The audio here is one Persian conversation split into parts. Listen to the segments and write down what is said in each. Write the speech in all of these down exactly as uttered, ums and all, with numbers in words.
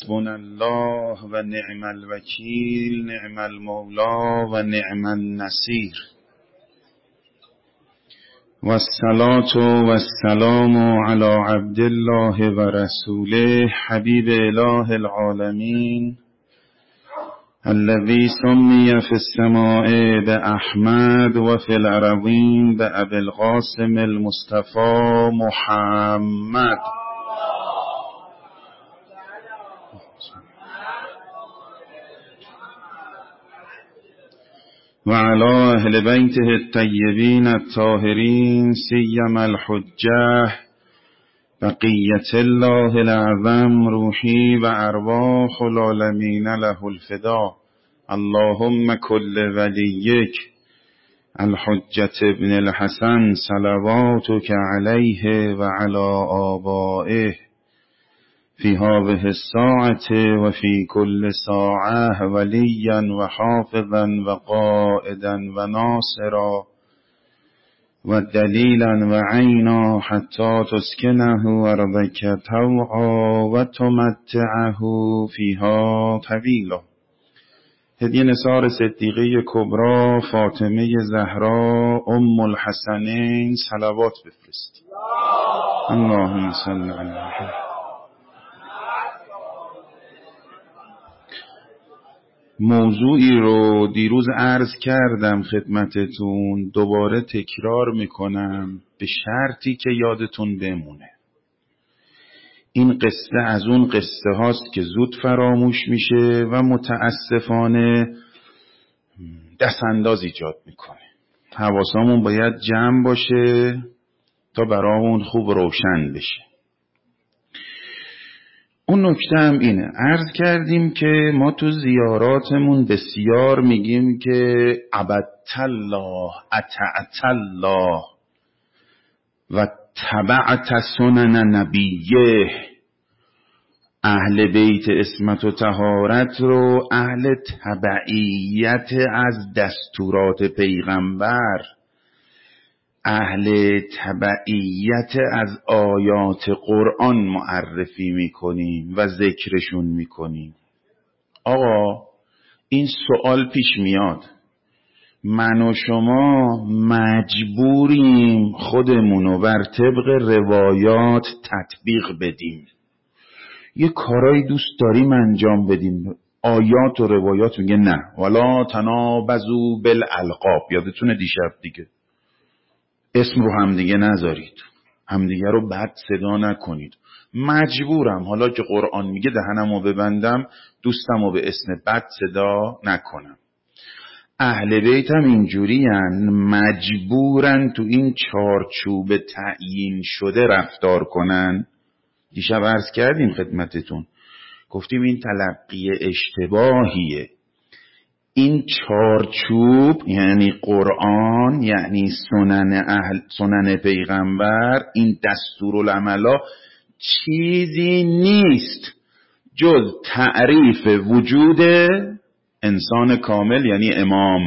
حسبنا الله و نعم الوکیل، نعم المولا و نعم النصیر. و الصلاة و السلام علی عبد الله و رسوله حبیب اله العالمین الذی سمی فی السماء باحمد و فی الارضین بابی القاسم المصطفى محمد. و علی اهل بیته الطیبین الطاهرین سیما الحجه بقیة الله الاعظم روحی و ارواح العالمین له الفدا. اللهم کل ولیک الحجة ابن الحسن صلواتک علیه و علی آبائه فی هذه الساعة و فی کل ساعة ولیا و حافظا و قائدا و ناصرا و دلیلا و عینا حتی تسکنه ارضک طوعا و تمتعه فیها طویلا. هدیه نثار صدیقه کبری فاطمه زهرا ام الحسنین صلوات بفرست. اللهم صل علیها. موضوعی رو دیروز عرض کردم خدمتتون، دوباره تکرار میکنم به شرطی که یادتون بمونه. این قصه از اون قصه هاست که زود فراموش میشه و متاسفانه دستانداز ایجاد میکنه. حواسمون باید جمع باشه تا برامون خوب روشن بشه. اون نکته هم اینه، عرض کردیم که ما تو زیاراتمون بسیار میگیم که عبدت الله، اطعت الله و تبعت سنن نبیه. اهل بیت عصمت و طهارت رو اهل تبعیت از دستورات پیغمبر، اهل تبعیت از آیات قرآن معرفی میکنیم و ذکرشون میکنیم. آقا این سوال پیش میاد، من و شما مجبوریم خودمونو بر طبق روایات تطبیق بدیم. یه کارایی دوست داریم انجام بدیم، آیات و روایات میگه نه، ولا تنابزوا بالالقاب. یادتونه دیشب دیگه اسم رو همدیگه نذارید، همدیگه رو بد صدا نکنید. مجبورم حالا که قرآن میگه دهنمو ببندم، دوستمو به اسم بد صدا نکنم. اهل بیت هم اینجوری هن، مجبورن تو این چارچوب تعیین شده رفتار کنن. دیشب عرض کردیم خدمتتون، گفتیم این تلقی اشتباهیه. این چارچوب یعنی قرآن، یعنی سنن اهل، سنن پیغمبر، این دستورالعملا چیزی نیست جز تعریف وجود انسان کامل، یعنی امام.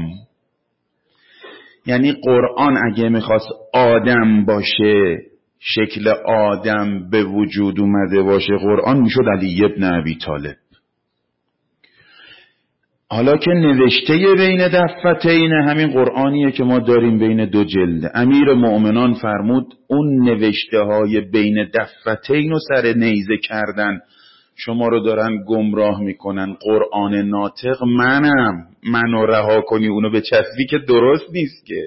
یعنی قرآن اگه میخواست آدم باشه، شکل آدم به وجود اومده باشه، قرآن میشد علی ابن ابی طالب. حالا که نوشته بین دفتین همین قرآنیه که ما داریم بین دو جلد، امیر مؤمنان فرمود اون نوشته های بین دفتین رو سر نیزه کردن، شما رو دارن گمراه میکنن. قرآن ناطق منم، منو رها کنی اونو به چسبی که درست نیست که.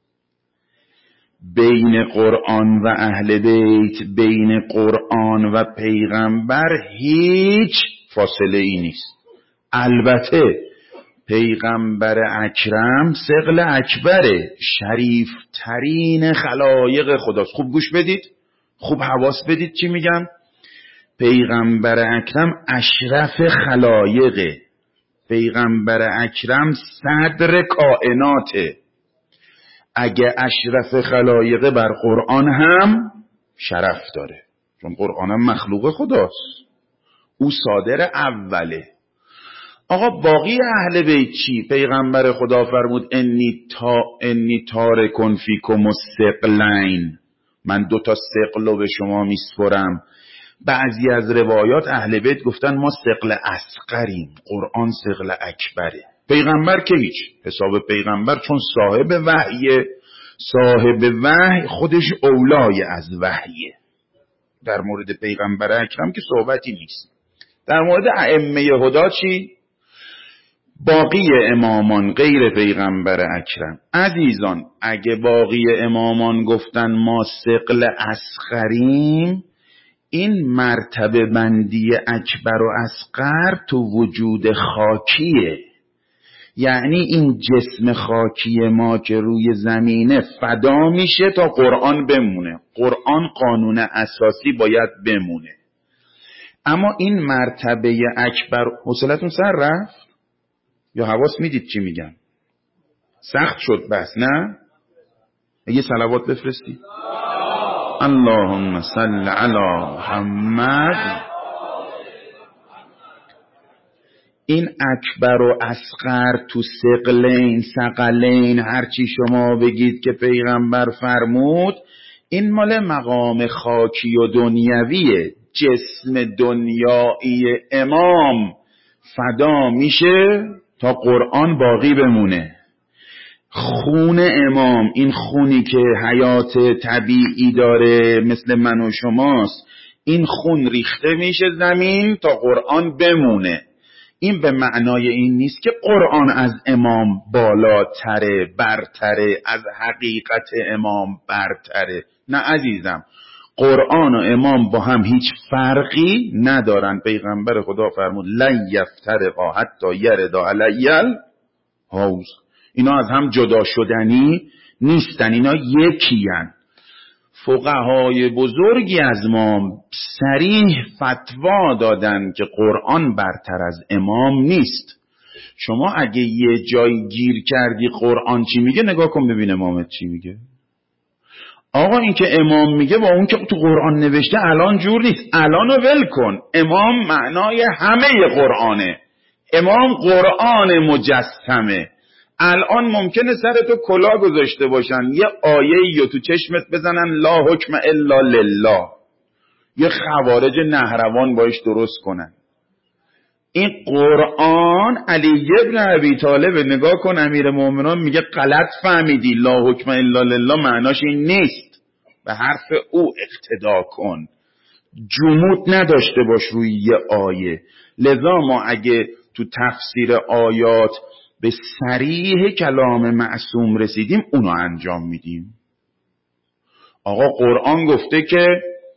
بین قرآن و اهل بیت، بین قرآن و پیغمبر هیچ فاصله ای نیست. البته پیغمبر اکرم ثقل اکبره، شریف ترین خلایق خداست. خوب گوش بدید، خوب حواس بدید چی میگم. پیغمبر اکرم اشرف خلایقه، پیغمبر اکرم صدر کائناته. اگه اشرف خلایقه بر قرآن هم شرف داره، چون قرآن هم مخلوق خداست، او صادر اوله. آقا باقی اهل بیت چی؟ پیغمبر خدا فرمود انی تا انی تارکن فیکم الثقلین، من دو تا ثقل رو به شما میسپرم، بعضی از روایات اهل بیت گفتن ما ثقل اصغریم، قرآن ثقل اکبره. پیغمبر که هیچ، حساب پیغمبر چون صاحب وحیه، صاحب وحی خودش اولای از وحیه. در مورد پیغمبر اکرم که صحبتی نیست. در مورد ائمه هدا چی؟ باقی امامان غیر پیغمبر اکرم. عزیزان اگه باقی امامان گفتن ما ثقل اصغریم، این مرتبه بندی اکبر و اصغر تو وجود خاکیه. یعنی این جسم خاکی ما که روی زمینه فدا میشه تا قرآن بمونه. قرآن قانون اساسی باید بمونه. اما این مرتبه اکبر، حوصلتون سر رفت؟ یا حواس میدید چی میگم؟ سخت شد بس نه؟ یه صلوات بفرستی؟ اللهم صل علی محمد. این اکبر و اصغر تو ثقلین ثقلین هرچی شما بگید که پیغمبر فرمود، این مال مقام خاکی و دنیویه. جسم دنیایی امام فدا میشه تا قرآن باقی بمونه. خون امام، این خونی که حیات طبیعی داره مثل من و شماست، این خون ریخته میشه زمین تا قرآن بمونه. این به معنای این نیست که قرآن از امام بالاتره، برتره، از حقیقت امام برتره. نه عزیزم، قرآن و امام با هم هیچ فرقی ندارن. پیغمبر خدا فرمود لن یفترقا حتی یردا علی الحوض. اینا از هم جدا شدنی نیستن، اینا یکیان. فقهای بزرگی از ما صریح فتوا دادن که قرآن برتر از امام نیست. شما اگه یه جای گیر کردی قرآن چی میگه، نگاه کن ببین امامت چی میگه. آقا این که امام میگه با اون که تو قرآن نوشته الان جور نیست. الانو ول کن. امام معنای همه قرآنه. امام قرآن مجسمه. الان ممکنه سرتو کلا گذاشته باشن، یه آیه یا تو چشمت بزنن لا حکم الا لله، یه خوارج نهروان باش درست کنن. این قرآن علی ابن ابی طالب، نگاه کن امیر مومنان میگه غلط فهمیدی، لا حکم الا لله معناش این نیست. به حرف او اقتدا کن، جمود نداشته باش روی یه آیه. لذا ما اگه تو تفسیر آیات به صریح کلام معصوم رسیدیم اونو انجام میدیم. آقا قرآن گفته که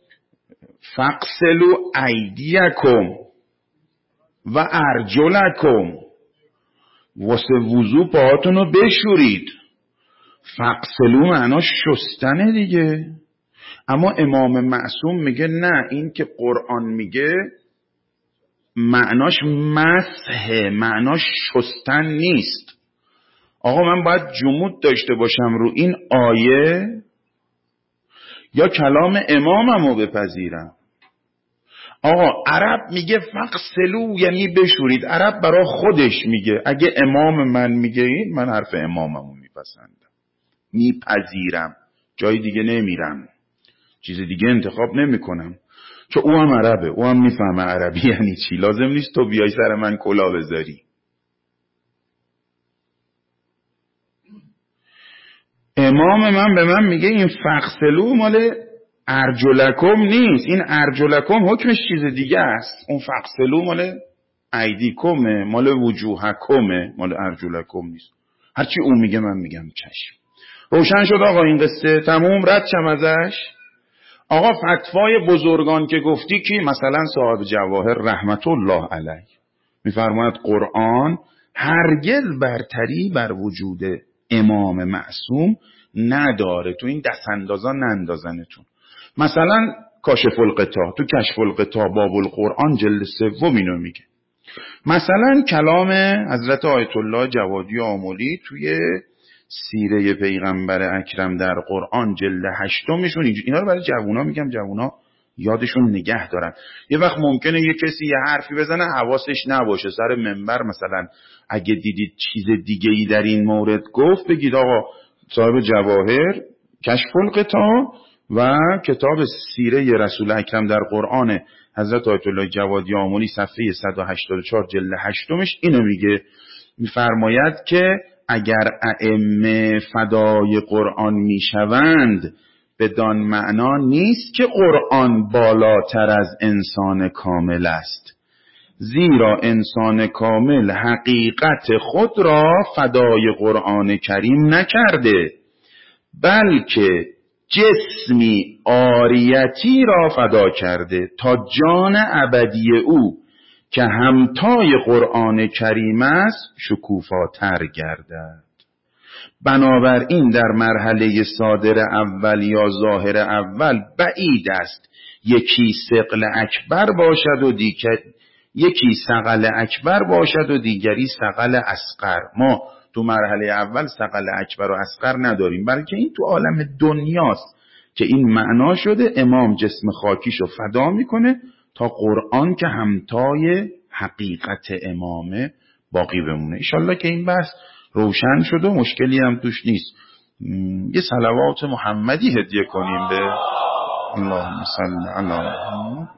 فقسلو ایدیکم و ارجلکم، واسه وضو پاهاتونو بشورید. فقسلو معناش شستنه دیگه. اما امام معصوم میگه نه، این که قرآن میگه معناش مسحه، معناش شستن نیست. آقا من باید جمود داشته باشم رو این آیه یا کلام اماممو بپذیرم؟ آقا عرب میگه فقسلو یعنی بشورید، عرب برای خودش میگه. اگه امام من میگه این، من حرف اماممو میپسندم، میپذیرم، جای دیگه نمیرم، چیز دیگه انتخاب نمیکنم، چون او هم عربه، او هم میفهمه عربی یعنی چی. لازم نیست تو بیای سر من کلا بذاری. امام من به من میگه این فقسلو مال ارجلکم نیست، این ارجلکم حکمش چیز دیگه است. اون فقسلو مال ایدیکمه، مال وجوهکمه، مال ارجلکم نیست. هرچی اون میگه من میگم چشم. روشن شد آقا این قصه؟ تموم، رد شم ازش. آقا فتوای بزرگان که گفتی کی؟ مثلا صاحب جواهر رحمت الله علیه میفرماید قرآن هرگز برتری بر وجود امام معصوم نداره. تو این دست اندازا نندازنتون. مثلا کاشف الغطا، تو کشف الغطا باب القرآن جلد سوم اینو میگه. مثلا کلام حضرت آیت الله جوادی آملی توی سیره پیغمبر اکرم در قرآن جلد هشتمشون، اینا رو برای جوونا میگم، جوونا یادشون نگه دارن. یه وقت ممکنه یه کسی یه حرفی بزنه حواسش نباشه، سر منبر مثلا اگه دیدید چیز دیگه ای در این مورد گفت، بگید آقا صاحب جواهر کشف الغطا و کتاب سیره رسول اکرم در قرآن حضرت آیت الله جوادی آملی صفحه صد و هشتاد و چهار جلد هشتمش اینو میگه، میفرماید که اگر ائمه فدای قرآن میشوند بدان معنا نیست که قرآن بالاتر از انسان کامل است، زیرا انسان کامل حقیقت خود را فدای قرآن کریم نکرده، بلکه جسمی عاریتی را فدا کرده تا جان ابدی او که همتای قرآن کریم است شکوفاتر گردد. بنابراین در مرحله صادر اول یا ظاهر اول بعید است یکی ثقل اکبر باشد و دیگر یکی ثقل اکبر باشد و دیگری ثقل اصغر. ما تو مرحله اول ثقل اکبر و اصغر نداریم، بلکه این تو عالم دنیاست که این معنا شده امام جسم خاکیشو فدا میکنه تا قرآن که همتای حقیقت امامه باقی بمونه. انشالله که این بحث روشن شد و مشکلی هم توش نیست. یه صلوات محمدی هدیه کنیم به اللهم صل علی محمد.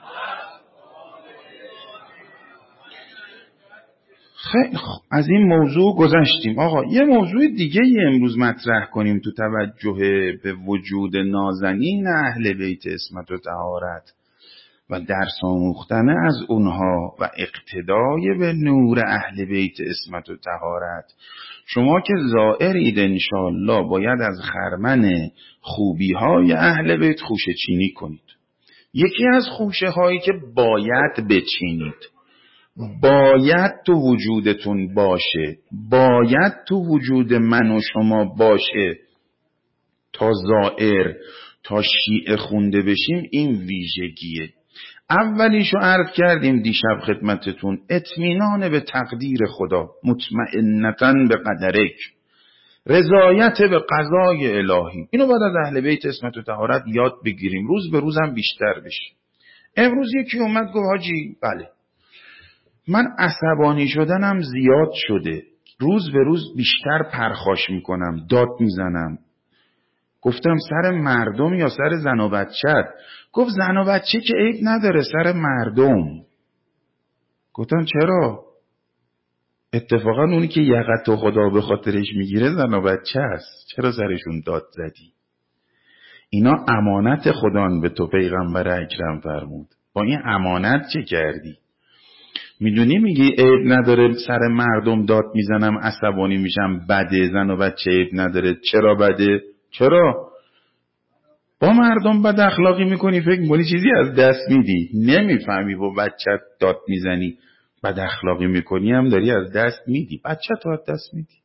خیلی خوب، از این موضوع گذشتیم. آقا یه موضوع دیگه ای امروز مطرح کنیم تو توجه به وجود نازنین اهل بیت عصمت و طهارت و درس آموختن از اونها و اقتدای به نور اهل بیت عصمت و طهارت. شما که زائرید انشاءالله باید از خرمن خوبی های اهل بیت خوشه چینی کنید. یکی از خوشه هایی که باید بچینید، باید تو وجودتون باشه، باید تو وجود من و شما باشه تا زائر تا شیعه خونده بشیم، این ویژگیه. اولیشو عرض کردیم دیشب خدمتتون، اطمینان به تقدیر خدا، مطمئنتاً به قدرک، رضایت به قضای الهی. اینو باید از اهل بیت عصمت و طهارت یاد بگیریم، روز به روز هم بیشتر بشه. امروز یکی اومد گفت حاجی بله من عصبانی شدنم زیاد شده، روز به روز بیشتر پرخاش میکنم، داد میزنم. گفتم سر مردم یا سر زن و بچت؟ گفت زن و بچه که عیب نداره، سر مردم. گفتم چرا؟ اتفاقا اونی که یقت و خدا به خاطرش میگیره زن و بچه است، چرا سرشون داد زدی؟ اینا امانت خدان به تو پیغمبر اکرم فرمود، با این امانت چه کردی؟ میدونی میگی عیب نداره سر مردم داد میزنم عصبانی میشم، بده، زن و بچه عیب نداره. چرا بده؟ چرا؟ با مردم بد اخلاقی میکنی، فکر میکنی چیزی از دست میدی، نمیفهمی با بچت داد میزنی بد اخلاقی میکنی هم داری از دست میدی، بچت رو از دست میدی.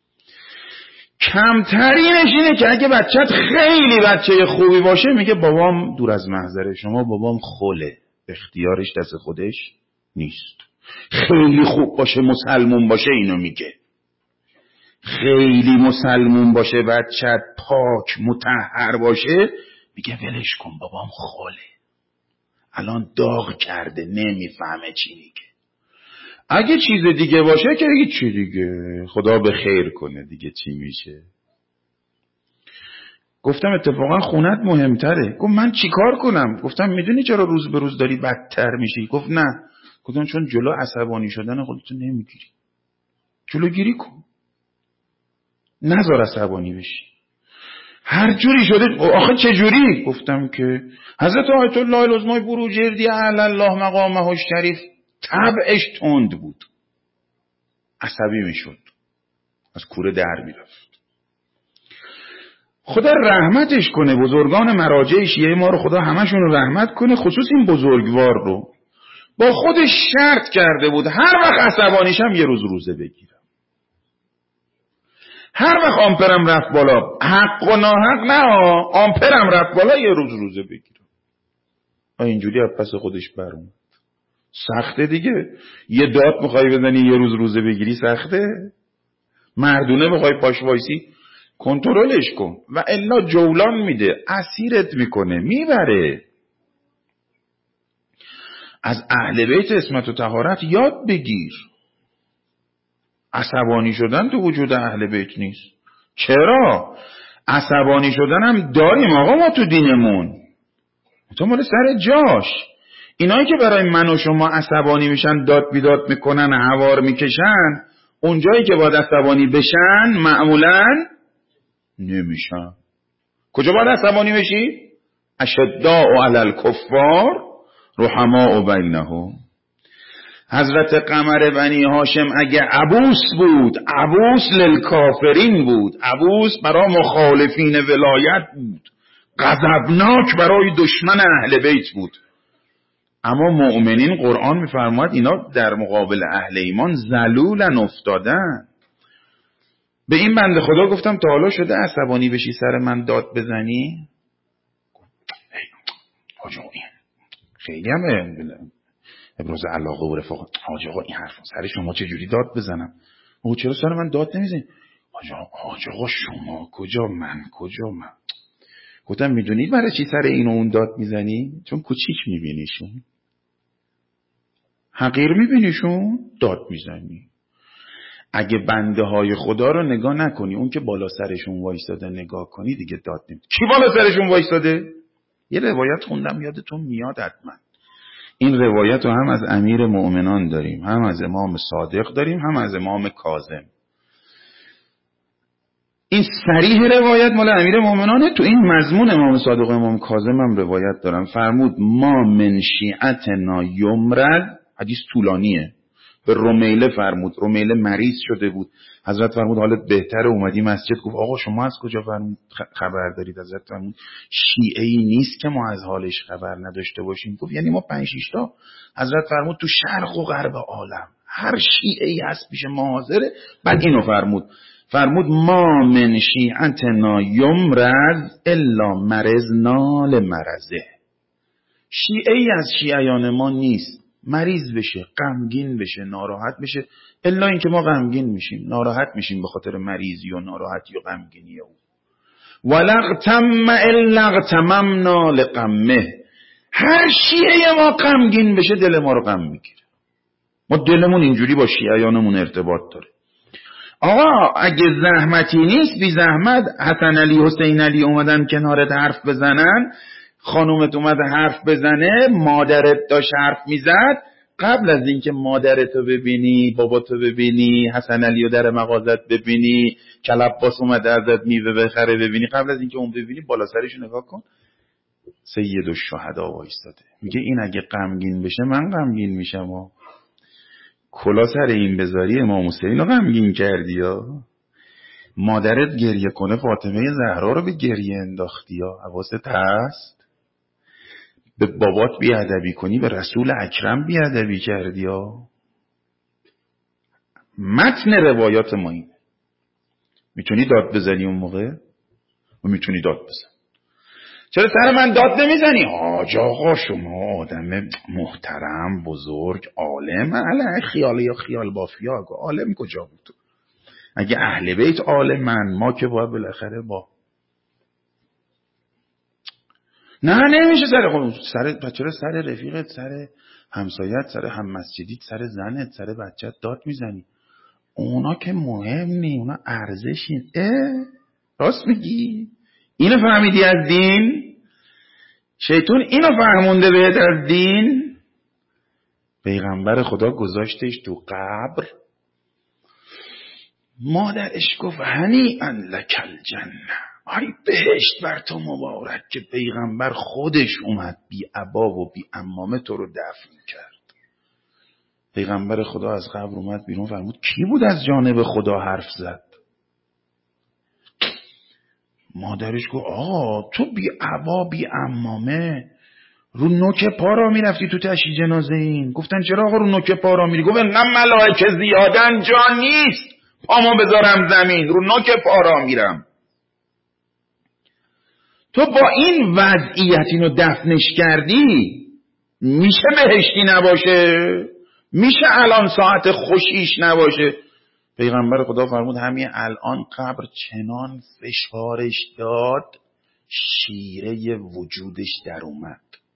کمترینش اینه که اگه بچت خیلی بچه خوبی باشه میگه بابام دور از محضر شما، بابام خله، اختیارش دست خودش نیست. خیلی خوب باشه مسلمون باشه اینو میگه، خیلی مسلمون باشه بچت پاک مطهر باشه میگه ولش کن بابام خله، الان داغ کرده نمیفهمه چی میگه. اگه چیز دیگه باشه که دیگه چی دیگه، خدا به خیر کنه دیگه چی میشه. گفتم اتفاقا خونت مهمتره. گفت من چیکار کنم؟ گفتم میدونی چرا روز به روز داری بدتر میشی؟ گفت نه. گفتم چون جلو عصبانی شدن خودتو نمیگیری، جلوگیری کن، نذار عصبانی بشی. هر جوری شده. آخه چه جوری؟ گفتم که حضرت آیت الله العظمای بروجردی اعلی الله مقامه الشریف طبعش تند بود، عصبی میشد، از کوره در میرفت. خدا رحمتش کنه، بزرگان مراجع شیعه ما رو خدا همشون رو رحمت کنه، خصوص این بزرگوار رو. با خودش شرط کرده بود هر وقت عصبانیشم یه روز روزه بگیرم، هر وقت آمپرم رفت بالا، حق و ناحق نه، آمپرم رفت بالا یه روز روزه بگیرم. اینجوری از پس خودش برون. سخته دیگه، یه داد میخوای بزنی یه روز روزه بگیری سخته. مردونه میخوای پاش وایسی کنترلش کن، و الا جولان میده، اسیرت میکنه، میبره. از اهل بیت عصمت و طهارت یاد بگیر. عصبانی شدن تو وجود اهل بیت نیست. چرا؟ عصبانی شدن هم داریم آقا ما تو دینمون، تو مال سر جاش. اینایی که برای من و شما عصبانی میشن، داد بیداد میکنن، هوار میکشن، اونجایی که باید عصبانی بشن معمولا نمیشن. کجا باید عصبانی بشی؟ اشداء علی الکفار رحماء بینهم. حضرت قمر بنی هاشم اگه عبوس بود، عبوس للکافرین بود، عبوس برای مخالفین ولایت بود، غضبناک برای دشمن اهل بیت بود. اما مؤمنین قرآن میفرماید اینا در مقابل اهل ایمان ذلولن، افتادن. به این بنده خدا گفتم تا حالا شده عصبانی بشی سر من داد بزنی؟ حاج آقا خیلی هم ابراز علاقه و رفاقت. حاج آقا این حرف سر شما چه جوری داد بزنم؟ او چرا سر من داد نمیزنی؟ حاج آقا حاج آقا شما کجا، من کجا؟ من گفتم میدونید برای چی سر این و اون داد میزنی؟ چون کوچیک میبینیشون، حقیر میبینیشون، داد میزنی. اگه بنده های خدا رو نگاه نکنی، اون که بالا سرشون وایستاده نگاه کنی، دیگه داد نمیزنی. کی بالا سرشون وایستاده؟ یه روایت خوندم یادتون میاد حتما. این روایت رو هم از امیر مؤمنان داریم، هم از امام صادق داریم، هم از امام کاظم. این صریح روایت مال امیر مؤمنانه. تو این مضمون امام صادق و امام کاظم هم روایت دارن. فرمود ما من شیعتنا یمرض، حدیث طولانیه. به رمیله فرمود، رمیله مریض شده بود. حضرت فرمود حالت بهتره، اومدی مسجد. گفت آقا شما از کجا فرمود خبر دارید؟ حضرت فرمود شیعه‌ای نیست که ما از حالش خبر نداشته باشیم. گفت یعنی ما پنج شش تا. حضرت فرمود تو شرق و غرب عالم هر شیعه‌ای هست پیش ما حاضره. بعد اینو فرمود، فرمود ما من شیعتنا یمرض الا مرضنا لمرضه. شیعه‌ای از شیعیان ما نیست مریض بشه، غمگین بشه، ناراحت بشه، الا اینکه ما غمگین میشیم، ناراحت میشیم به خاطر مریضی و ناراحتی و غمگینی او. ولغتم الا اغتممنا لغمه. هر شیعه ما غمگین بشه دل ما رو غم میگیره. ما دلمون اینجوری با شیعیانمون ارتباط داره. آقا اگه زحمتی نیست، بی زحمت حسن علی حسین علی اومدن کنارت حرف بزنن، خانومت اومد حرف بزنه، مادرت داشت حرف میزد، قبل از اینکه مادرتو ببینی، باباتو ببینی، حسن علیو در مغازت ببینی، کلباس اومده ازت میوه بخره ببینی، قبل از اینکه اون ببینی بالا سرشو نگاه کن، سید الشهدا وایستاده. میگه این اگه غمگین بشه من غمگین میشم. و کلا سر این بذاری امام حسین رو غمگین کردی یا مادرت گریه کنه فاطمه زهرا رو به گریه انداختی یا حواست هست؟ به بابات بیادبی کنی به رسول اکرم بیادبی کردی یا؟ متن روایات ما اینه. میتونی داد بزنی اون موقع و میتونی داد بزن. چرا سر من داد نمیزنی؟ حاج آقا شما آدم محترم بزرگ عالم، اله خیال یا خیال بافیا. عالم کجا بود؟ اگه اهل بیت عالمن، ما که باید بالاخره با نه نمیشه سر خود سر بچه سر رفیقت، سر همسایت، سر هم مسجدیت، سر زنت، سر بچت داد میزنی. اونا که مهم نی، اونا ارزشین. اه راست میگی؟ اینو فهمیدی از دین؟ شیطان اینو فهمونده بهت از دین؟ پیغمبر خدا گذاشتش تو قبر، مادرش گفت هنیئا لک الجنه، آی بهشت بر تو مبارک که پیغمبر خودش اومد بی عبا و بی عمامه تو رو دفن کرد. پیغمبر خدا از قبر اومد بیرون، فرمود کی بود از جانب خدا حرف زد؟ مادرش گفت آقا تو بی عبا بی عمامه رو نوک پا را میرفتی تو تشییع جنازه این. گفتن چرا آقا رو نوک پا را میری؟ گفت نه ملائکه زیادن جا نیست پامو بذارم زمین، رو نوک پا را میرم. تو با این وضعیت اینو دفنش کردی، میشه بهشتی نباشه؟ میشه الان ساعت خوشیش نباشه؟ پیغمبر خدا فرمود همین الان قبر چنان فشارش داد شیره وجودش در اومد.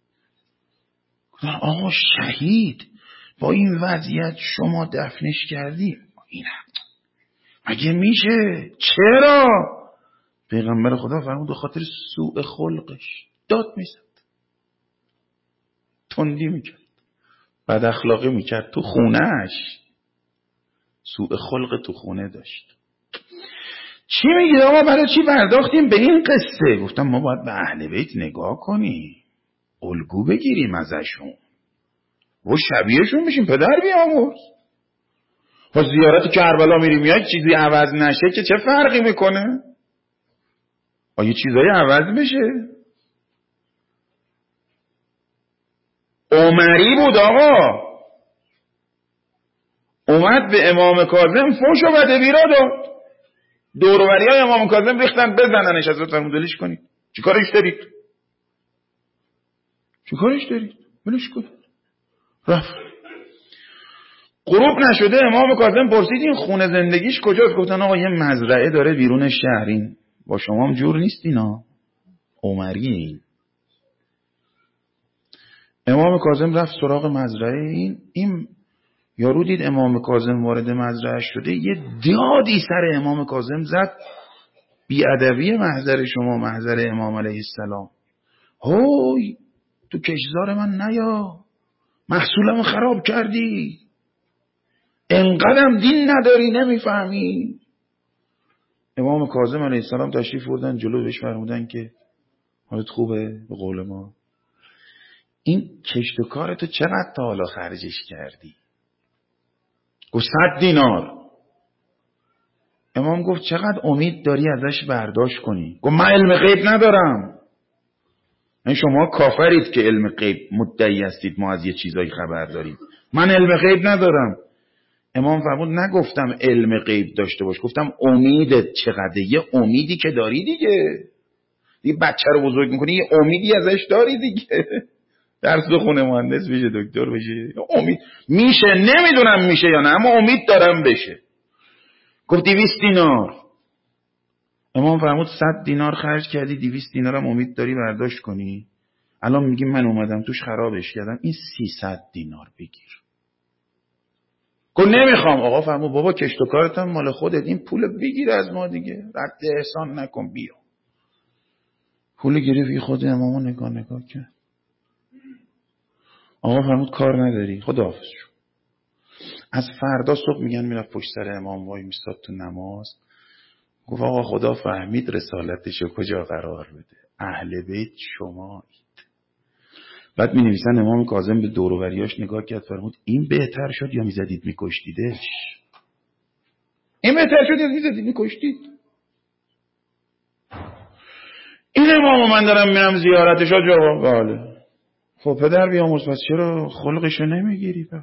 آقا شهید با این وضعیت شما دفنش کردی؟ این مگه میشه؟ چرا؟ پیغمبر خدا فرمود به خاطر سوء خلقش داد میزد، تندی میکرد، بد اخلاقی میکرد تو خونهش، سوء خلق تو خونه داشت. چی میگید آقا برای چی پرداختیم به این قصه؟ گفتم ما باید به اهل بیت نگاه کنیم، الگو بگیریم ازشون و شبیهشون بشیم. پدر بیامرز، با زیارت کربلا میریم یا چیزی عوض نشه که چه فرقی میکنه؟ آیا چیزایی عوض بشه؟ عمری بود آقا، اومد به امام کاظم فوش و بده بیرا داد، دوروبری های امام کاظم ریختن بزننش، از فرمود ولش کنید. چی کارش دارید؟ چی کارش دارید؟ ولش کنید. رفت. غروب نشده امام کاظم پرسید این خونه زندگیش کجاست؟ گفتن آقا یه مزرعه داره بیرون شهر، این با شما هم جور نیست اینا، عمری این. امام کاظم رفت سراغ مزرعه این این یارو دید امام کاظم وارد مزرعه شده، یه دادی سر امام کاظم زد، بیادبی محضر شما، محضر امام علیه السلام، هوی تو کشزار من نیا، محصولم خراب کردی، انقدرم دین نداری نمیفهمی. امام کاظم علیه السلام تشریف بردن جلو، بهش فرمودن که حالت خوبه؟ به قول ما این کشت و کارتو چقدر تا حالا خرجش کردی؟ گفت صد دینار. امام گفت چقدر امید داری ازش برداشت کنی؟ گفت من علم غیب ندارم. این شما کافرید که علم غیب مدعی هستید ما از یه چیزایی خبر داریم، من علم غیب ندارم. امام فرمود نگفتم علم غیب داشته باش، گفتم امیدت چقدره. یه امیدی که داری دیگه، یه بچه رو بزرگ میکنی یه امیدی ازش داری دیگه، درس بخونه مهندس بشه دکتر بشه، امید میشه، نمیدونم میشه یا نه اما امید دارم بشه. گفت دویست دینار. امام فرمود صد دینار خرج کردی، دویست دینارم امید داری برداشت کنی؟ الان میگی من اومدم توش خرابش کردم، این سیصد دینار بگیر. گفت نمیخوام. آقا فرمود بابا کشت و کارت هم مال خودت، این پول بگیر از ما دیگه، رد احسان نکن بیا. پول گرفت، خود امامو نگاه نگاه کرد. آقا فرمود کار نداری، خداحافظ شو. از فردا صبح میگن میرفت پشت سر امام وای میستاد تو نماز. گفت آقا خدا فهمید رسالتشو کجا قرار بده، اهل بیت شمایید. بعد می نویسن امام کاظم به دور و بریاش نگاه کرد، فرمود این بهتر شد یا میزدید میکشتیدش؟ این بهتر شد یا میزدید میکشتید؟ این امامو من دارم میرم زیارتش ها جواب بله. خب پدر بیامرز پس چرا خلقشو نمیگیری؟ پس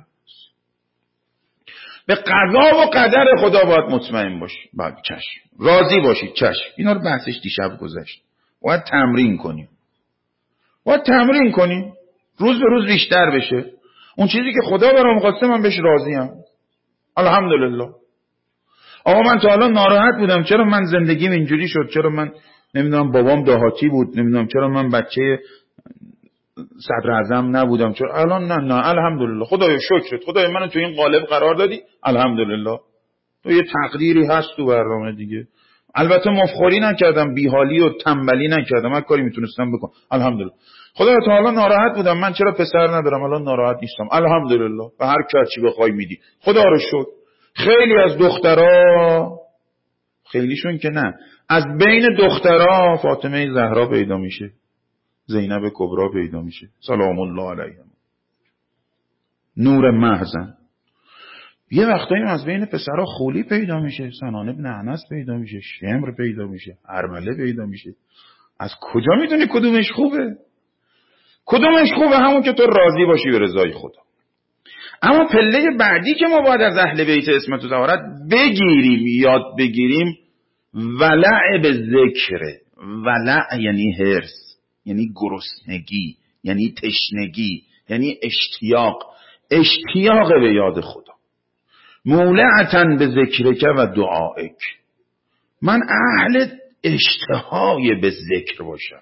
به قضا و قدر خدا باید مطمئن باشی. بعد چشم راضی باشید، چشم. اینا رو بحثش دیشب گذشت. باید تمرین کنیم، باید تمرین کنیم روز به روز بیشتر بشه. اون چیزی که خدا برام خواسته من بهش راضیم، الحمدلله. آقا من تا الان ناراحت بودم چرا من زندگیم اینجوری شد، چرا من نمیدونم بابام دهاتی بود، نمیدونم چرا من بچه صدر اعظم نبودم، چرا الان نه نه الحمدلله. خدایا شکرت، خدایا منو تو این قالب قرار دادی، الحمدلله. تو یه تقدیری هست تو برنامه دیگه. البته مفخوری نکردم، بیحالی و تنبلی نکردم، هر کاری میتونستم بکنم، الحمدلله. خدایا تا حالا ناراحت بودم من چرا پسر ندارم، الان ناراحت نیستم، الحمدلله. به هر کی چی بخوای میدی، خدا رو شکر. خیلی از دخترها، خیلیشون که نه، از بین دخترها فاطمه زهرا پیدا میشه، زینب کبرا پیدا میشه سلام الله علیها، نور محضن. یه وقتایی از بین پسرها خولی پیدا میشه، سنان ابن انس پیدا میشه، شمر پیدا میشه، ارمله پیدا میشه. از کجا میدونی کدومش خوبه؟ کدومش خوبه؟ همون که تو راضی باشی به رضای خدا. اما پله بعدی که ما باید از اهل بیت اسمت و زهارت بگیریم، یاد بگیریم، ولع به ذکره. ولع یعنی هرس، یعنی گرسنگی، یعنی تشنگی، یعنی اشتیاق، اشتیاق به یاد خدا. مولعتن به ذکرک و دعائک، من اهل اشتهای به ذکر باشم.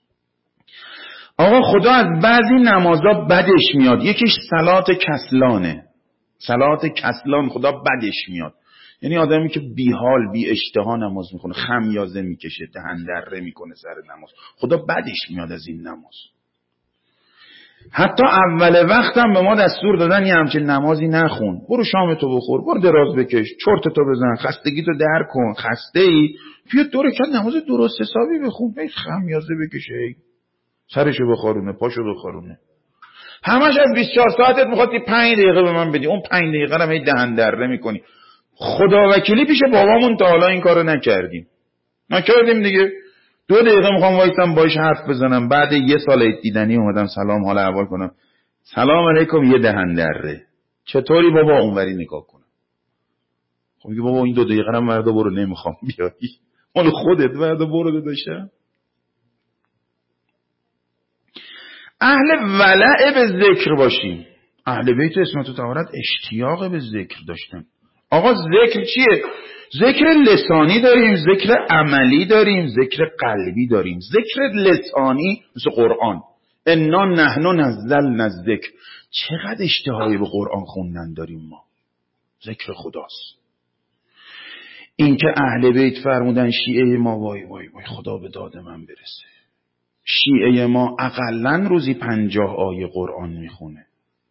آقا خدا از بعضی نمازا بدش میاد، یکیش صلات کسلانه، صلات کسلان خدا بدش میاد. یعنی آدمی که بی حال بی اشتها نماز میخونه، خمیازه میکشه، دهن دره میکنه سر نماز، خدا بدش میاد از این نماز. حتی اول وقتم به ما دستور دادن یه همچین نمازی نخون، برو شامتو بخور، برو دراز بکش، چرتتو بزن، خستگیتو در کن، خسته ای بیا دو رکعت نماز درست حسابی بخون. هی خمیازه بکشه، هی سرشو بخارونه، پاشو بخارونه، همش از بیست و چهار ساعتت میخواد پنج دقیقه به من بدی، اون پنج دقیقه رو هی دهن دره میکنی. خدا وکیلی پیش بابامون تا حالا این کارو نکردیم نکردیم دیگه. دو دقیقه میخوام وایسم باش حرف بزنم، بعد یه سال دیدنی اومدم سلام حال احوال کنم، سلام علیکم، یه دهن دره، چطوری بابا، اونوری نگاه کنم. خب میگه بابا این دو دقیقه رو وردا برو، نمیخوام بیای، مال خودت وردا برو داداشم. اهل ولع به ذکر باشیم. اهل بیت اسمت و طهارت اشتیاق به ذکر داشتن. آقا ذکر چیه؟ ذکر لسانی داریم، ذکر عملی داریم، ذکر قلبی داریم. ذکر لسانی مثل قرآن، انا نحن نزلنا الذکر، چقدر اشتهایی به قرآن خوندن داریم ما، ذکر خداست. این که اهل بیت فرمودن شیعه ما، وای وای وای خدا به داد من برسه، شیعه ما اقلن روزی پنجاه آیه قرآن میخونه.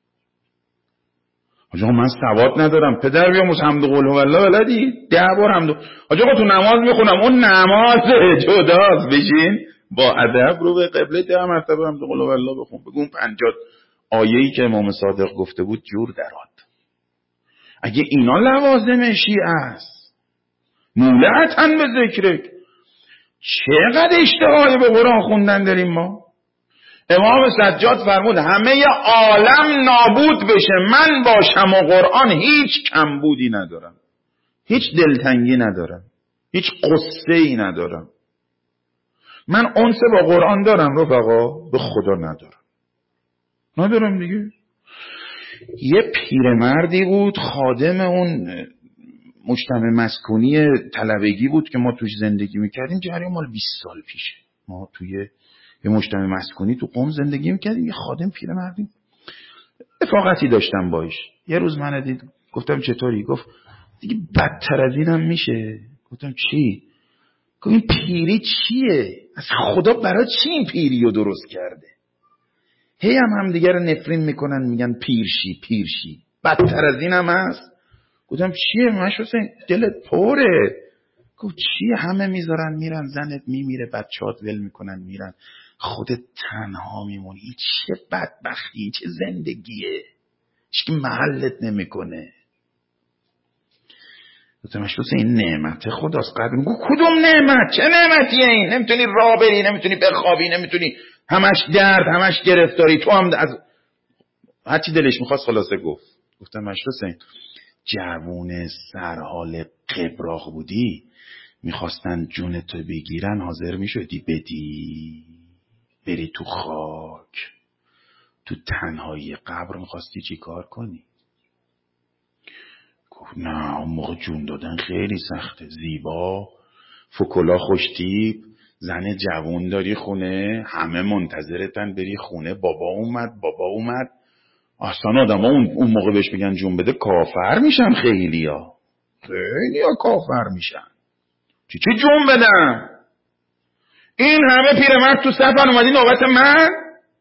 آجا من سواد ندارم، پدر بیاموز حمد و قل هو الله بلدی؟ ده بار حمد. آجا تو نماز میخونم، اون نماز جداست، بشین با ادب رو به قبله ده مرتبه حمد و قل هو الله بخون، بگو اون پنجاه آیه‌ای که امام صادق گفته بود جور درات. اگه اینا لوازم شیعه است، مولعتن به ذکرک، چقدر اشتهایی به قرآن خوندن داریم ما. امام سجاد فرمود همه عالم نابود بشه، من باشم و قرآن هیچ کمبودی ندارم، هیچ دلتنگی ندارم، هیچ قصه ای ندارم. من انس با قرآن دارم رفقا، به خدا ندارم، ندارم دیگه. یه پیرمردی بود خادم اون مجتمع مسکونی طلبگی بود که ما توش زندگی میکردیم، جریان مال بیست سال پیشه. ما توی یه مجتمع مسکونی تو قم زندگی میکردیم، یه خادم پیرمردی، رفاقتی داشتم باش. یه روز من دید، گفتم چطوری؟ گفت دیگه بدتر از اینم میشه. گفتم چی؟ گفت این پیری چیه؟ از خدا برای چی این پیری رو درست کرده؟ هی هم هم دیگه رو نفرین میکنن، میگن پیرشی پیرشی، بدتر از اینم هست. گفتم چیه؟ مش حسین دلت پره. گفت چیه؟ همه میذارن میرن، زنت میمیره، بچه‌هات ول میکنن میرن، خودت تنها میمونی. این چه بدبختی، این چه زندگیه، هیچکی محلت نمیکنه. گفتم مش حسین این نعمت خداست قدر. گفت کدوم نعمت؟ چه نعمتیه این؟ نمیتونی راه بری، نمیتونی بخوابی، نمیتونی، همش درد، همش گرفتاری، تو هم از هر چی دلش میخواست خلاصه گفت. گفتم مش حسین جوون سرحال قبراق بودی، میخواستن جون تو بگیرن، حاضر میشدی بدی بری تو خاک، تو تنهایی قبر میخواستی چی کار کنی؟ گفت نه اون موقع جون دادن خیلی سخته، زیبا، فکلا خوشتیب، زن جوون داری خونه، همه منتظرتن بری خونه، بابا اومد بابا اومد. اصلا آدم ها اون, اون موقع بهش بگن جون بده کافر میشن، خیلی ها خیلی ها کافر میشن. چی چی جون بدم؟ این همه پیرمرد تو صفن اومدی نوبت من؟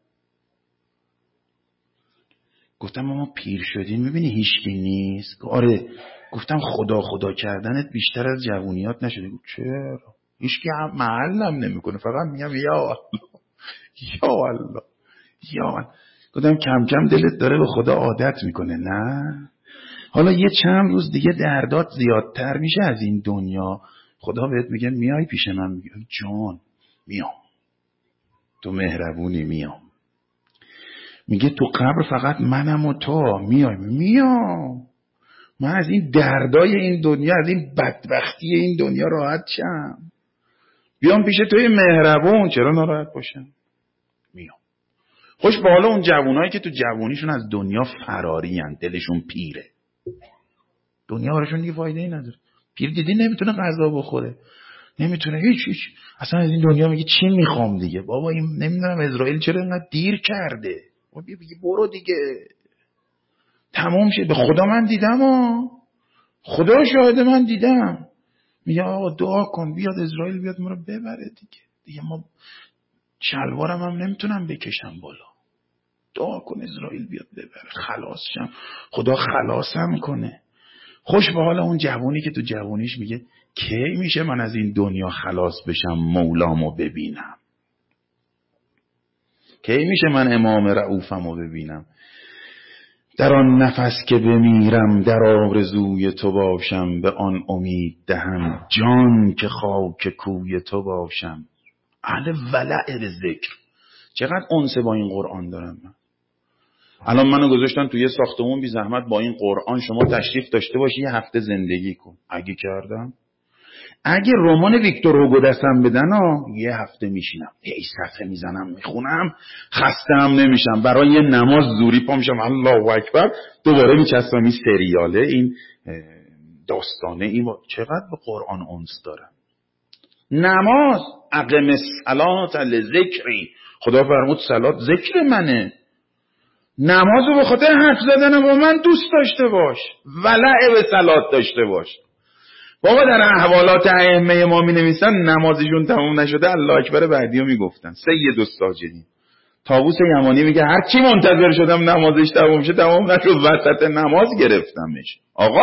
گفتم ما پیر شدیم میبینی هیچکی نیست. آره. گفتم خدا خدا کردنت بیشتر از جوونیات نشده؟ چرا؟ هیچکی هم محلم نمیکنه، فقط میگم یا الله یا الله یا الله. گفتم کم کم دلت داره به خدا عادت میکنه نه؟ حالا یه چند روز دیگه دردات زیادتر میشه از این دنیا، خدا بهت میگه میای پیش من، میگه جان میام، تو مهربونی میام. میگه تو قبر فقط منم و تو، میای؟ میام. من از این دردای این دنیا، از این بدبختی این دنیا راحت شم، بیام پیش توی مهربون، چرا ناراحت باشم؟ میام. خوش به حالا اون جوانایی که تو جوانیشون از دنیا فراری هن، دلشون پیره، دنیا براشون دیگه فایده ای نداره. پیر دیدی نمیتونه غذا بخوره، نمیتونه هیچ هیچ، اصلا از این دنیا میگه چی میخوام دیگه؟ بابا این نمیدونم اسرائیل چرا اینقدر دیر کرده، بابا بگی برو دیگه تموم شد. به خدا من دیدم ها، خدا شاهد من دیدم. میگه آقا دعا کن بیاد اسرائیل بیاد ما رو ببره دیگه. دیگه ما شلوارم هم نمیتونم بکشم بالا. دعا کن اسرائیل بیاد ببره خلاص شم. خدا خلاصم کنه. خوش به حال اون جوونی که تو جوونیش میگه کی میشه من از این دنیا خلاص بشم مولامو ببینم. کی میشه من امام رؤوفمو ببینم. در آن نفس که بمیرم در آرزوی تو باشم، به آن امید دهم جان که خاک کوی تو باشم. اهل ولع به ذکر. چقدر انس با این قرآن دارم من. الان منو گذاشتن توی ساختمون بی زحمت با این قرآن شما تشریف داشته باشی یه هفته زندگی کن. اگه کردم اگه رمان ویکتور هوگو دستم بدن ها یه هفته میشینم یه صفحه میزنم میخونم خسته هم نمیشم. برای یه نماز زوری پا میشم الله اکبر دوباره میچستم این سریاله این داستانه این با... چقدر به قرآن انس دارم. نماز اقم الصلاة لذکری. خدا فرمود صلات ذکر منه. نمازو به خاطر حرف زدن با من دوست داشته باش. ولع به صلات داشته باش. بابا در احوالات ائمه ما می نویسن نمازشون تموم نشده الله اکبر بعدیو می گفتن سید الساجدین. طاووس یمانی میگه هر چی منتظر شدم نمازش تموم شه تموم نشد وسط نماز گرفتمش. آقا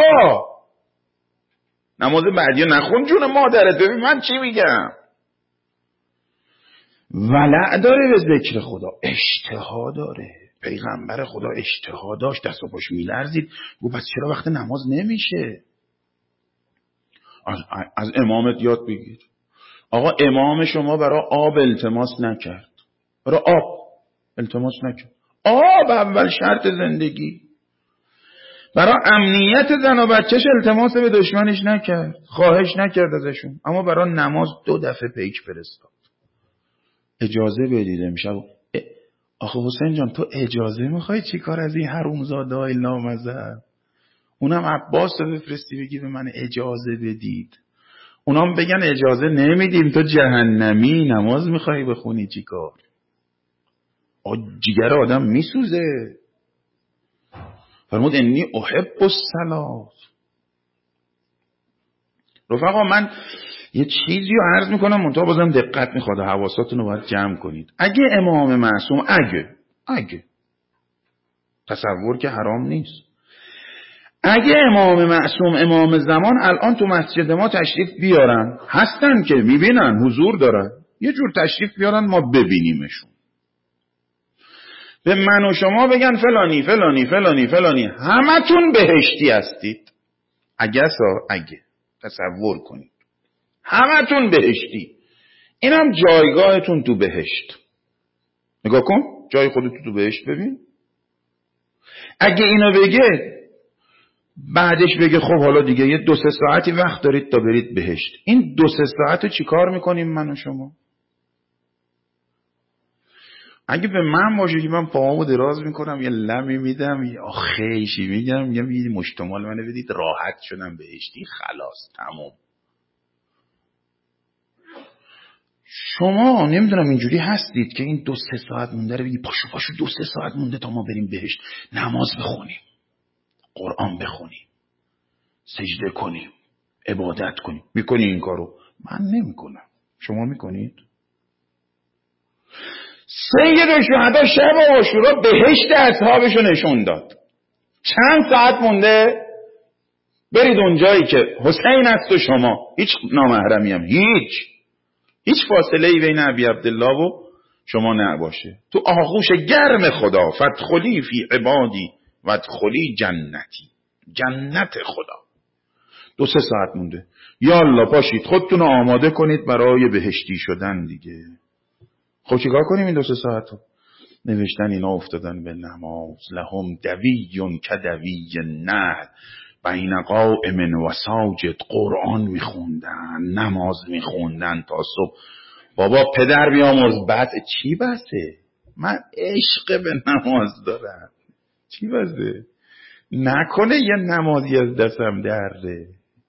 نماز بعدیو نخون جون مادرت ببین من چی میگم. ولع داره به ذکر خدا اشتها داره. پیغمبر خدا اشتها داشت دست و پاش میلرزید. گفت پس چرا وقت نماز نمیشه؟ از, از امامت یاد بگیر. آقا امام شما برای آب التماس نکرد. برای آب التماس نکرد. آب اول شرط زندگی. برای امنیت زن و بچهش التماس به دشمنش نکرد. خواهش نکرد ازشون. اما برای نماز دو دفعه پیک فرستاد. اجازه بدید امشب. آخه حسین جان تو اجازه میخوای چی کار از این حرومزاده های لامذهب؟ اونم عباس رو بفرستی بگی به من اجازه بدید. اونام بگن اجازه نمیدیم تو جهنمی نماز میخوای بخونی چی کار؟ جیگر آدم میسوزه. فرمود انی احب الصلاة. رفقا من یه چیزی رو عرض میکنم منتها بازم دقت میخواد حواساتون رو باید جمع کنید. اگه امام معصوم اگه اگه تصور که حرام نیست اگه امام معصوم امام زمان الان تو مسجد ما تشریف بیارن هستن که میبینن حضور دارن یه جور تشریف بیارن ما ببینیمشون به من و شما بگن فلانی فلانی فلانی فلانی همتون بهشتی هستید. اگه سا اگه تصور کنید همتون بهشتی. اینم جایگاهتون تو بهشت. نگاه کن جای خودتو تو بهشت ببین. اگه اینو بگه بعدش بگه خب حالا دیگه یه دو سه ساعتی وقت دارید تا برید بهشت. این دو سه ساعت چی کار میکنیم من و شما؟ اگه به من باشه که من پاهامو دراز میکنم یه لمی میدم یه آخیشی میگم میگم یه مشتمال منو بدید راحت شدم بهشتی خلاص تموم. شما نمیدونم اینجوری هستید که این دو سه ساعت مونده رو بگی پاشو پاشو دو سه ساعت مونده تا ما بریم بهشت نماز بخونیم قرآن بخونیم سجده کنیم عبادت کنیم. میکنی این کارو؟ من نمیکنم. شما میکنید؟ سید شهدا شب عاشورا بهشت اصحابشو نشون داد. چند ساعت مونده برید اونجایی که حسین است و شما هیچ نامحرمی هم هیچ هیچ فاصله ای بین ابی عبدالله و شما نباشه. تو آغوش گرم خدا فدخلی فی عبادی وادخلی جنتی جنت خدا. دو سه ساعت مونده یالا پاشید خودتون رو آماده کنید برای بهشتی شدن دیگه. خب چیکار کنیم این دو سه ساعت رو؟ نوشتن اینا افتادن به نماز لهم دویون کدوی نهل بین قائم و ساجد. قرآن میخوندن نماز میخوندن تا صبح. بابا پدر بیامرز بس چی بسه؟ من عشق به نماز دارم. چی بسه؟ نکنه یه نمازی از دستم درده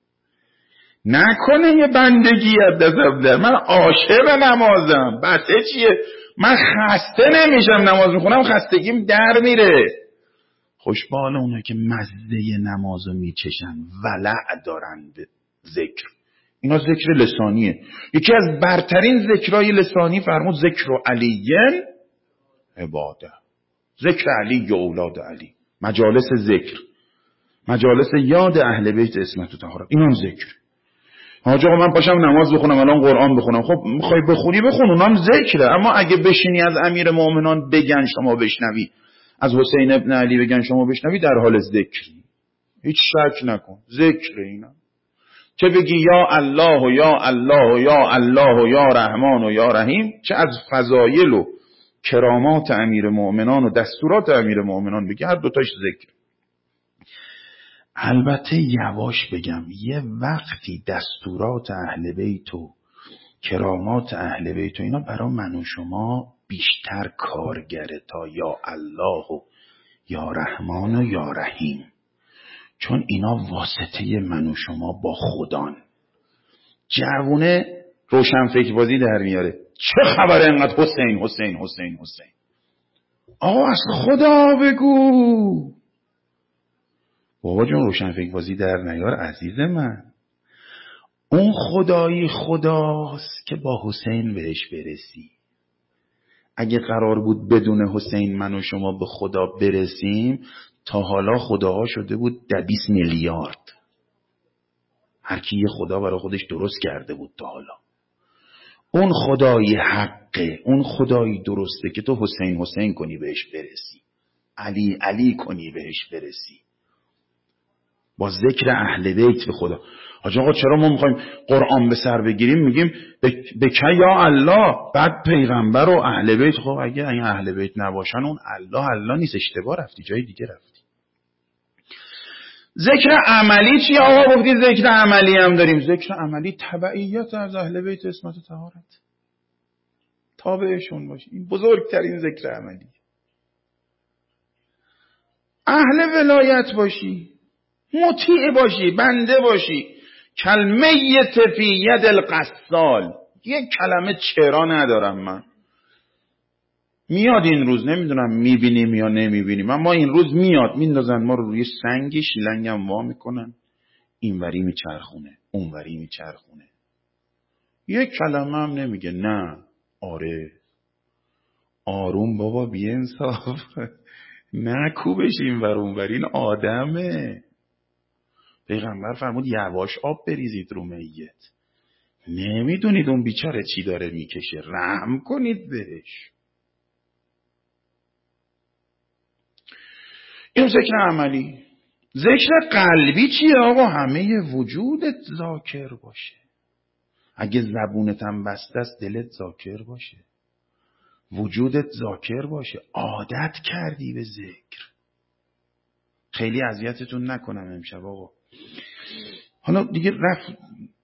نکنه یه بندگی از دستم درده. من عاشق نمازم. بسه چیه؟ من خسته نمیشم نماز میخونم خستگیم در میره. خوشبال اونه که مزه نمازو میچشن، ولع دارن به ذکر. اینا ذکر لسانیه. یکی از برترین ذکرهای لسانی فرمود ذکر علیین عباده، ذکر علی و اولاد علی، مجالس ذکر، مجالس یاد اهل بیت عصمت و طهارت، اینم ذکر. حاج آقا من پاشم نماز بخونم الان قرآن بخونم، خب میخوای بخونی بخون، اونم ذکره. اما اگه بشینی از امیر مؤمنان بگن شما بشنوی، از حسین ابن علی بگن شما بشنوی، در حال ذکری، هیچ شک نکن ذکر. اینا چه بگی یا الله و یا الله و یا الله و یا رحمان و یا رحیم، چه از فضایل و کرامات امیر مؤمنان و دستورات امیر مؤمنان بگی، هر دوتاش ذکر. البته یواش بگم، یه وقتی دستورات اهل بیت و کرامات اهل بیت و اینا برای من و شما بیشتر کارگره تا یا الله و یا رحمان و یا رحیم، چون اینا واسطه من و شما با خدان. جوونه روشن فکر بازی در میاره، چه خبره انقدر حسین حسین حسین حسین؟ آقا از خدا بگو. بابا جون روشن فکر بازی در نیار عزیز من. اون خدایی خداست که با حسین بهش برسی. اگه قرار بود بدون حسین من و شما به خدا برسیم، تا حالا خداها شده بود دویست میلیارد. هر کی یه خدا برای خودش درست کرده بود تا حالا. اون خدایی حقه، اون خدایی درسته که تو حسین حسین کنی بهش برسی، علی علی کنی بهش برسی، با ذکر اهل بیت به خدا. حاج آقا چرا ما میخوایم قرآن به سر بگیریم میگیم به که یا الله بعد پیغمبر و اهل بیت؟ خب اگه این اهل بیت نباشن اون الله الله نیست، اشتباه رفتی، جای دیگه رفتی. ذکر عملی چی آقا؟ گفتی ذکر عملی هم داریم. ذکر عملی تبعیت از اهل بیت عصمت و طهارت، تابعشون باشی، این بزرگترین ذکر عملی. اهل ولایت باشی، مطیع باشی، بنده باشی. کلمیت فی ید القصال، یک کلمه چرا ندارم من. میاد این روز، نمیدونم میبینیم یا نمیبینیم، اما این روز میاد میندازن ما رو روی سنگی، شیلنگم وا میکنن، اینوری میچرخونه اونوری میچرخونه، یک کلمه هم نمیگه. نه آره آروم بابا بی انصاف نه کوبش اینور اونور، این آدمه. پیغمبر فرمود یواش آب بریزید رو میت، نمیدونید اون بیچاره چی داره میکشه، رحم کنید بهش. این ذکر عملی. ذکر قلبی چیه آقا؟ همه وجودت ذاکر باشه. اگه زبونت هم بسته است دلت ذاکر باشه، وجودت ذاکر باشه، عادت کردی به ذکر. خیلی اذیتتون نکنم امشب آقا. حالا دیگه رفت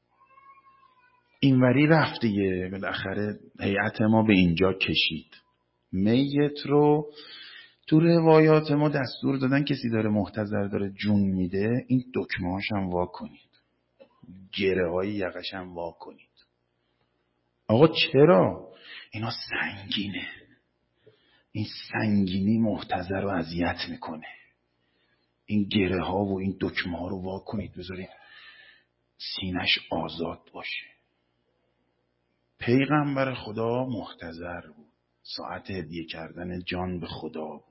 اینوری رفت دیگه، بالاخره هیئت ما به اینجا کشید. میت رو تو روایات ما دستور دادن کسی داره محتضر داره جون میده، این دکمه هاش هم وا کنید، گره های یقش هم وا کنید. آقا چرا؟ اینا سنگینه، این سنگینی محتضر رو اذیت میکنه. این گره ها و این دکمه ها رو وا کنید، بذارید سینش آزاد باشه. پیغمبر خدا محتضر بود، ساعت هدیه کردن جان به خدا بود.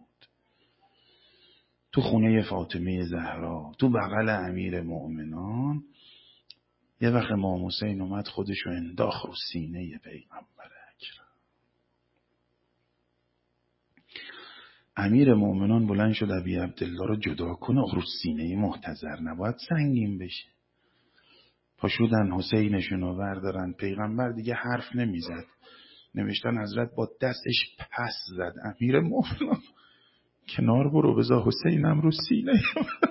تو خونه فاطمه زهرا، تو بغل امیر مؤمنان، یه وقت امام حسین اومد خودشو انداخت رو سینه پیغمبر اکرم. امیر مؤمنان بلند شد ابی عبدالله رو جدا کنه، رو سینه محتضر نباید سنگین بشه. پاشودن حسینشون رو بردارن، پیغمبر دیگه حرف نمیزد، نوشتن حضرت با دستش پس زد. امیر مؤمنان کنار برو، بذار حسینم رو سینه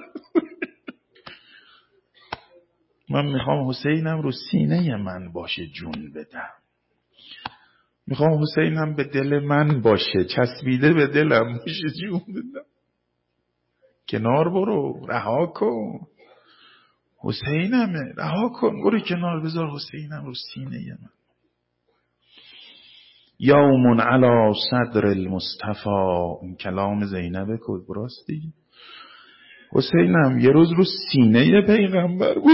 من میخوام حسینم رو سینه من باشه جون بدم، میخوام حسینم به دل من باشه، چسبیده به دلم باشه جون بدم. کنار برو، رها کن، حسینمه، رها کن، برو کنار، بذار حسینم رو سینه من. یوم علی صدر المصطفى، این کلام زینب کبراست دیگه. حسینم یه روز رو سینه پیغمبر بود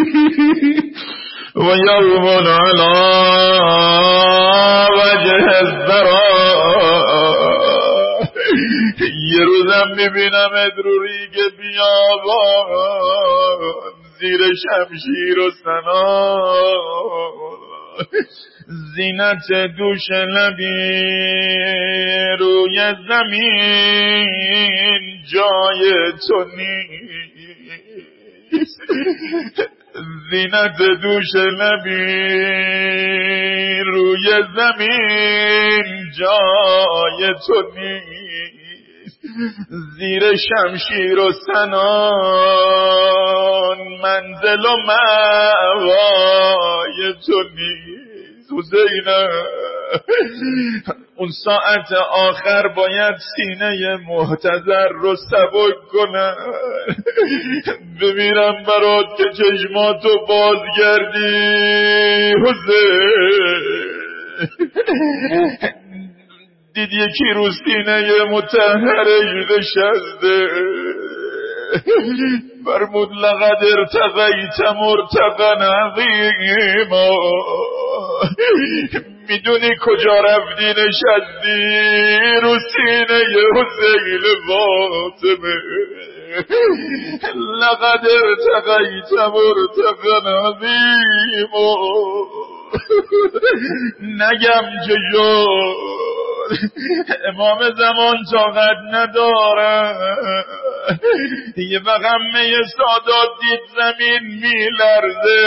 و یوم علی وجه الذرا، یه روزم میبینم رو ریگ بیابان زیر شمشیر و سنان، زینت دوش لبی روی زمین جای تو نیست، زینت دوش لبی روی زمین جای تو نیست، زیر شمشیر و سنان منزل و مأوای تو نیست. حسینه اون ساعت آخر باید سینه محتضر رو سبک کنن، بمیرم برات که چشماتو بازگردی حسین. دید یکی رو سینه مطهرش نشسته، فرمود لقد ارتقیت مرتقا عظیما، میدونی کجا رفتی نشستی؟ رو سینه حسین فاطمه. لقد ارتقیت مرتقا عظیما، نگم چه شد امام زمان طاقت ندارم، یه وقمه سادات دید زمین میلرزه،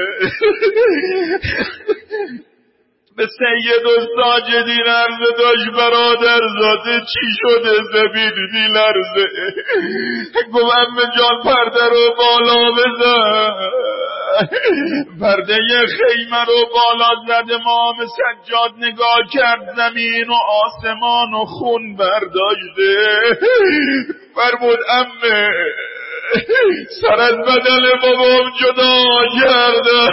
به سید و ساجدین عرض داشت برادر زاده چی شده زمین میلرزه؟ گفت عمه جان پرده رو بالا بزن. پرده خیمه رو بالا زد، امام سجاد نگاه کرد زمین و آسمان و خون برداشته. فرمود عمه سر از بدن بابام جدا کرده،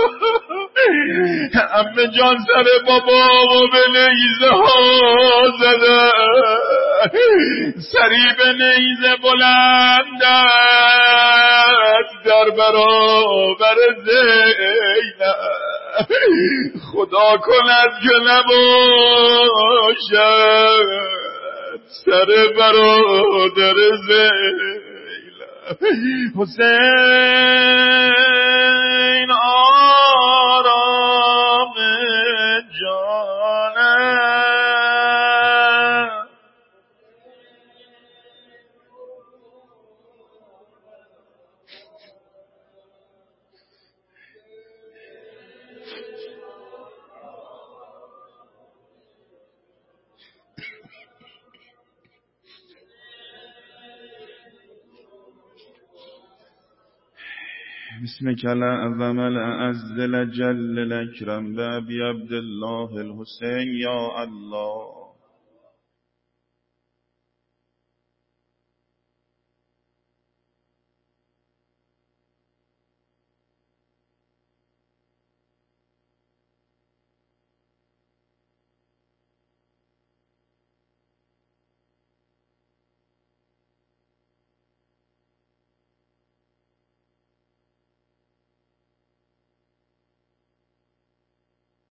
عمه جان سر بابامو به نیزه ها زده، سری به نیزه بلند است در برابر زینب، خدا کند که نباشد سر برادر زینب. حسین آرام جانم، بسمك الأعظم الأعز الأجل الأكرم بأبي عبد الله الحسين يا الله.